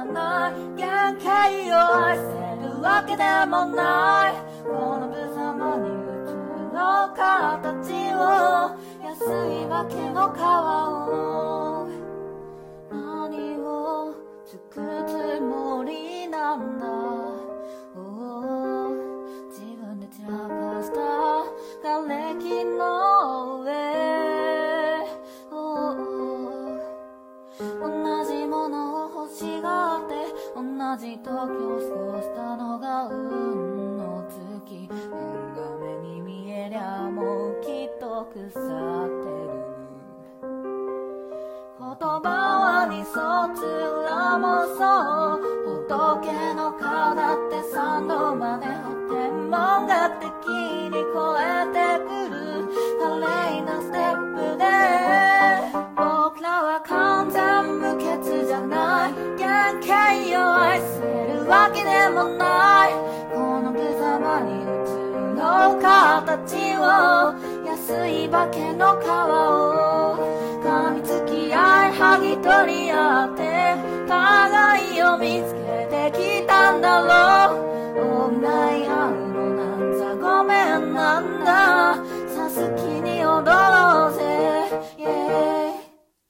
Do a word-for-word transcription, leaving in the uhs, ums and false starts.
ゃない限界を愛せるわけでもないこの無様に宇宙の形を安い化けの皮を何をつくつもりなんだ、oh、自分で散らかした瓦礫の上、oh、同じものを欲しがって同じ時を過ごしたのが運の月、変が目に見えりゃもうきっと腐ってる言葉は二卒裏もそう仏の顔だって三度まで天文学的に超えてくる華麗なステップで僕らは完全無欠じゃない限界を愛せるわけでもないこの無様に宇宙の形を安い化けの皮を噛みつき合い剥ぎ取り合って互いを見つけてきたんだろうオーナイアウのなんざごめんなんださすきに踊